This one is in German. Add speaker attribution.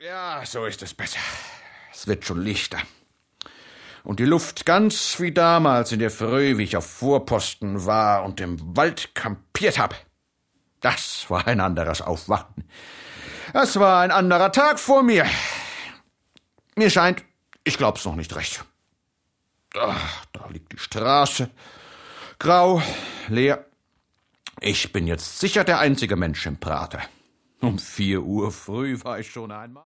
Speaker 1: Ja, so ist es besser. Es wird schon lichter. Und die Luft ganz wie damals in der Früh, wie ich auf Vorposten war und im Wald kampiert hab. Das war ein anderes Aufwachen. Das war ein anderer Tag vor mir. Mir scheint, ich glaub's noch nicht recht. Ach, da liegt die Straße, grau, leer. Ich bin jetzt sicher der einzige Mensch im Prater. Um 4 Uhr früh war ich schon einmal.